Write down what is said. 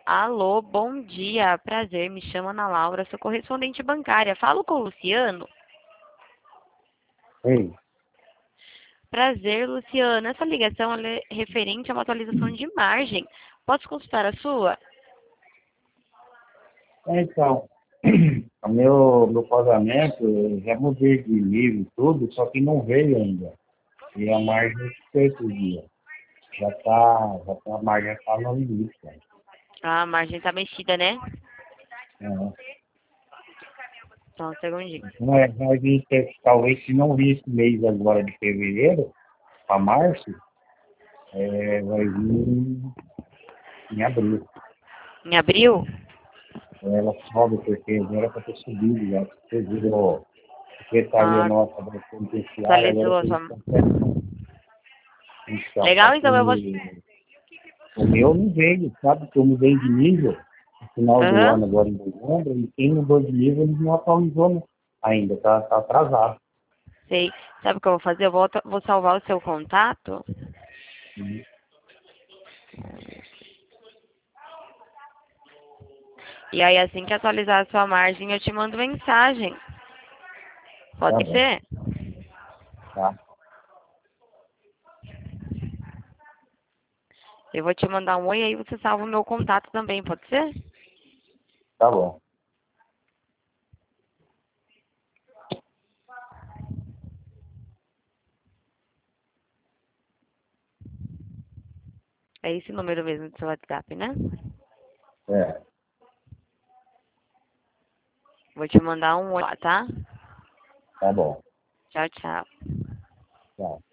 Alô, bom dia. Prazer, me chamo Ana Laura, sou correspondente bancária. Falo com o Luciano? Ei, Prazer, Luciano. Essa ligação ela é referente a uma atualização de margem. Posso consultar a sua? então, o meu pagamento, eu já mudei de nível e tudo, só que não veio ainda. E a margem ficou esse dia. A margem está no limite, cara. A margem está mexida, né? É, Só um segundinho. não é, vai vir, talvez se não vir esse mês agora de fevereiro, para março, vai vir em abril. Em abril? Ela sobe, porque era para ter subido, já. Você viu a secretaria Ah, nossa da penitenciária, agora atualizou a que eles sua... estão querendo. Então, só Legal, então eu vou... que o meu não veio, sabe? Que eu mudei de nível no final do Aham, ano, agora em dezembro, e quem mudou de nível eles não atualizou, né? Ainda, tá atrasado. sei. Sabe o que eu vou fazer? Vou salvar o seu contato. Uhum. E aí, assim que atualizar a sua margem, eu te mando mensagem. Tá Pode bom, ser? tá? Eu vou te mandar um oi, aí você salva o meu contato também, pode ser? Tá bom. É esse número mesmo do seu WhatsApp, né? É, Vou te mandar um oi lá, tá? tá bom. Tchau, tchau. Tá.